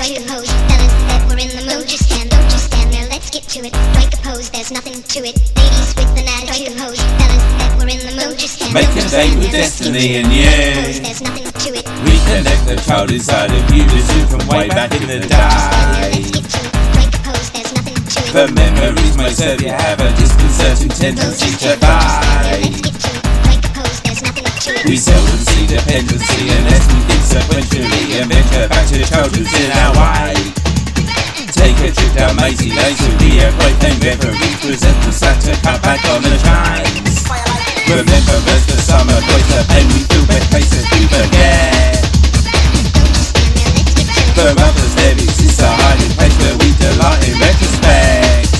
two hoes, fellas that were in the mood. Don't you stand there, let's get to it. Strike a pose, there's nothing to it. Ladies with an attitude. Two hoes, fellas that were in the mood. Make a date with destiny and you. There's nothing to it. Reconnect the child inside of you, the suit from way back in the day. Let's get to it. Strike a pose, there's nothing to it. The memories may serve you have a disconcerting tendency to buy. Let's get to it. Strike a pose, there's nothing to it. We seldom see dependency unless we think sequentially and venture back to childhood's in our way. Take a trip down Maisie Lane to the airplane referees present the Santa cut back on the chains. Remember as the summer boys the pain we feel best places we forget. For others there exists a hiding place where we delight in retrospect.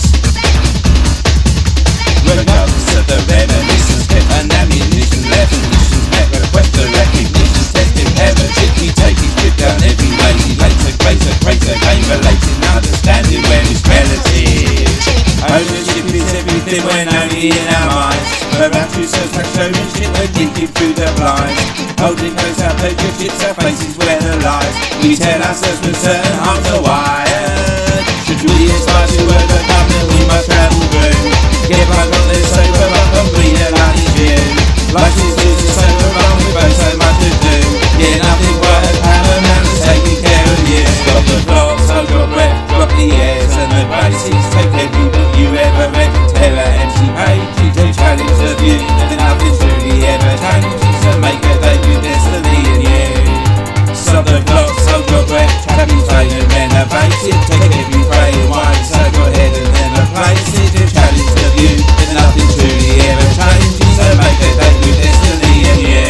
Regardless of the reminiscence, kept an ammunition left, conditions met, request the recognition, testing heritage. We take his trip down every way, later, greater, game relating, understanding when it's relative. Ownership is everything when only in our minds. Perhaps you search for showmanship when thinking through the blinds. Holding close our pleasure chips, our faces where the lies. We tell ourselves when certain hearts are wired. Should we aspire to overcome then we must travel through. Get right on this sober up and breathe a light June. Life is losing so wrong, we've both so much to do. Yeah, nothing quite as paramount as taking care of you. Stop the clock, hold your breath, drop the airs and the basics. Take every book you ever read, tear out empty pages. To challenge the view that nothing's truly ever changes. So make a date with destiny and you. Stop the clock, hold your breath, tap your train and renovate it. Take every frame wide, side your head and then replace it. To challenge the view that nothing truly ever changes. So make a date with destiny and you.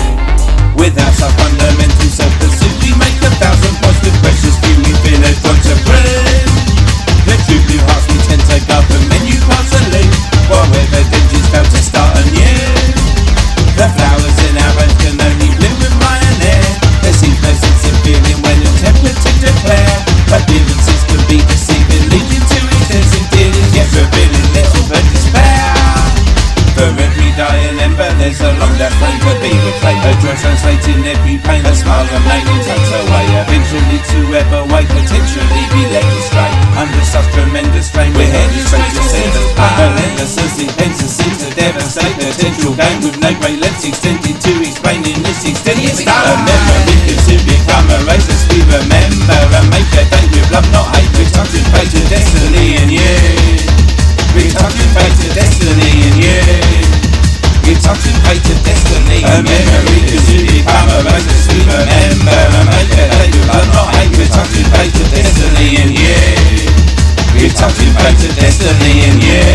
Without some fundamental self-pursuit, we make 1,000 points with precious few. We feel a joint to bring. The true blue hearts we tend to govern menu parts and leave. While evidences fail to start anew. The flowers in our rose can only bloom with Ryan air. There seems no sense in feeling when attempted to declare. Appearances can be deceiving, leading to extensive dealings, yet revealing little but despair. For every dying ember, there's a long that flame to be reclaimed. A joy translating every pain, a smile remaining tucked away. Eventually to ever wait, potentially be led astray. Under such tremendous strain, we're headed straight to centre's pain. Relentless as it ends and seems to devastate. Potential gain with no great lengths extended to explaining this extended state. A memory can soon become a race as we remember. And make a day with love, not hate. We're touching fate to destiny and you. We're touching fate to destiny and you. We're touching fate to destiny. A memory can soon become a race as we remember. And make a day with love, not hate. We're touching fate to destiny and you. We're touching fate to destiny and you.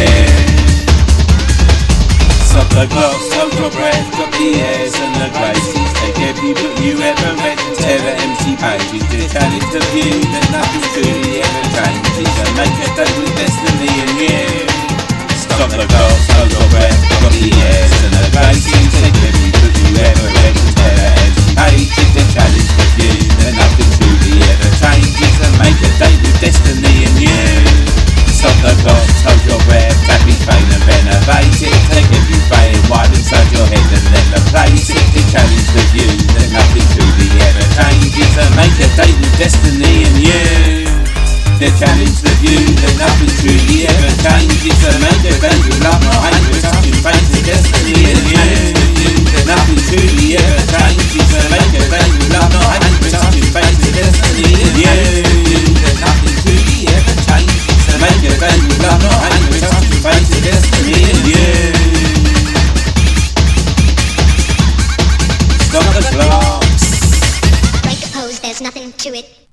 Stop the clock, hold your breath, drop the airs and the graces. Take every book you ever read, tear the empty pages. To challenge the view that nothing truly ever changes. And make a day with destiny and you. Stop the clock, hold your breath, drop the airs and the graces. Take every book you ever read, tear the empty pages. To challenge the view that nothing truly ever changes. And make a day with destiny and you. Stop the clock, hold your breath, tap your train and renovate it. Take every frame wide inside your head and then replace it. To challenge the view that nothing truly ever changes. And make a date with destiny and you. To challenge the view that nothing truly ever changes. And make a date with love, not hate. We're touching fate to destiny and you. That nothing truly ever changes. And make a date with love, not hate. We're touching fate to destiny and you. That nothing truly ever changes. Make a day with love, not hate. We're touching fate to destiny and you. Stop the clocks. Break a pose, there's nothing to it.